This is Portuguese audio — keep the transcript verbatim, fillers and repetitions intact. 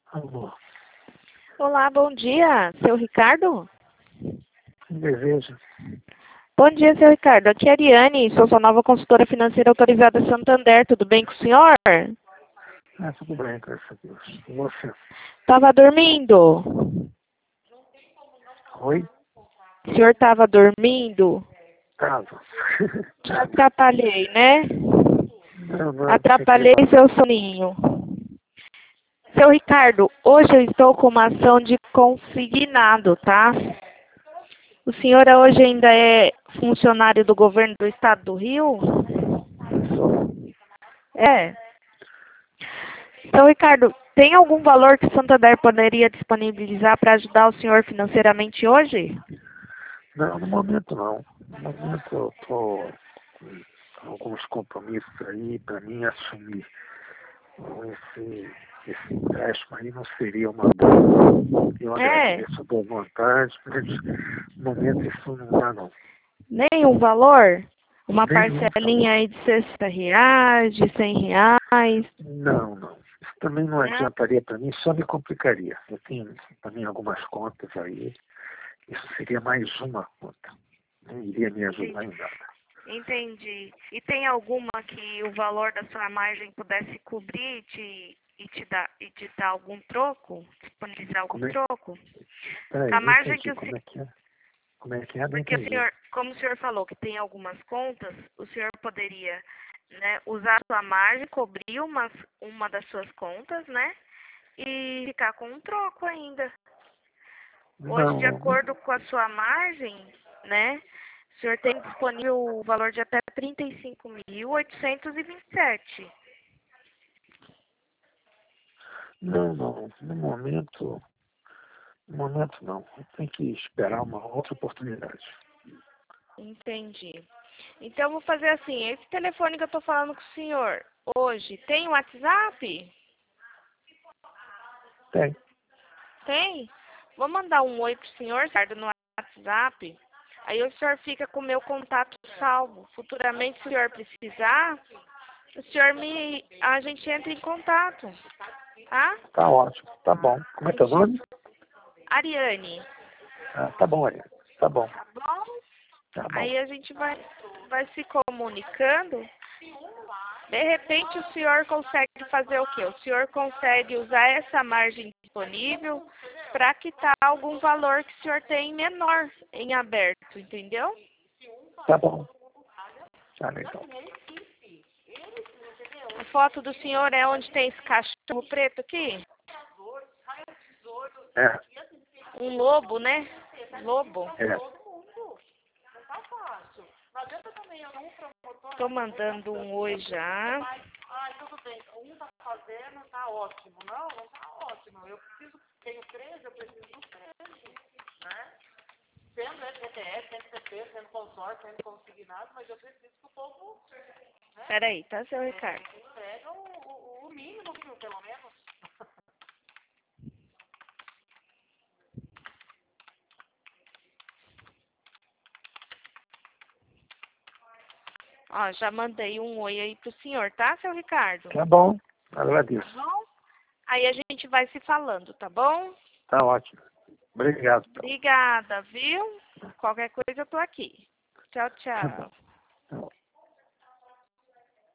Alô, Olá, bom dia, seu Ricardo? quem deseja? Bom dia, seu Ricardo. Aqui é a Ariane, sou sua nova consultora financeira autorizada Santander. Tudo bem com o senhor? Ah, tudo bem, graças a Deus. E você? Tava dormindo? Oi? O senhor tava dormindo? Tava. Te atrapalhei, né? Não, não, deixa aqui, Atrapalhei vai. seu soninho. Seu Ricardo, hoje eu estou com uma ação de consignado, tá? O senhor hoje ainda é funcionário do governo do estado do Rio? Sou. É. Então, Ricardo, tem algum valor que o Santander poderia disponibilizar para ajudar o senhor financeiramente hoje? Não, no momento não. No momento eu tô com alguns compromissos aí para mim assumir. Então, esse, esse empréstimo aí não seria uma boa. Eu É, agradeço a boa vontade, mas no momento isso não dá não. nenhum valor? Uma Nenhum parcelinha valor. aí de sessenta reais, de cem reais? Não, não. Isso também não Não? adiantaria para mim, só me complicaria. Eu tenho também algumas contas aí. Isso seria mais uma conta. Não iria me ajudar em nada. Entendi. E tem alguma que o valor da sua margem pudesse cobrir e te, e te, dar, e te dar algum troco? Disponibilizar algum Como é? troco? Peraí, A não margem entendi. que o Como senhor... é que é? Como é que é? Não Porque o entendi. senhor, como o senhor falou que tem algumas contas, o senhor poderia, né, usar a sua margem, cobrir uma, uma das suas contas, né? E ficar com um troco ainda. Hoje, de Não, acordo com a sua margem, né? O senhor tem disponível o valor de até trinta e cinco mil oitocentos e vinte e sete. não, não. No momento, no momento não. Eu tenho que esperar uma outra oportunidade. Entendi. Então, vou fazer assim. Esse telefone que eu estou falando com o senhor hoje, tem WhatsApp? Tem. Tem? Vou mandar um oi pro senhor, Ricardo, no WhatsApp. Aí o senhor fica com o meu contato salvo. Futuramente, se o senhor precisar, o senhor me... a gente entra em contato, tá? Tá ótimo. Tá bom. Como é teu nome? Ariane, Ah, tá bom, Ariane. Tá bom. tá bom? Tá bom. Aí a gente vai, vai se comunicando. De repente o senhor consegue fazer o quê? O senhor consegue usar essa margem disponível para quitar algum valor que o senhor tem menor em aberto, entendeu? Tá bom. Tá legal. A foto do senhor é onde tem esse cachorro preto aqui? É, Um lobo, né? Lobo. é. Tô mandando um oi já. Ai, tudo bem. Um tá fazendo, tá ótimo. Não, não tá ótimo. Eu preciso, tenho três, eu preciso dos três, né? Sendo S T F, sendo C P, sendo consórcio, sendo consignado, mas eu preciso que o povo, né, Peraí, tá, seu Ricardo? entrega o, o, o mínimo, viu, pelo menos. Ó, já mandei um oi aí pro senhor, tá, seu Ricardo? Tá bom. Tá Agradeço. bom? Aí a gente vai se falando, tá bom? Tá ótimo. Obrigado, então. Obrigada, viu? Qualquer coisa eu tô aqui. Tchau, Tá bom. tchau. Tá bom.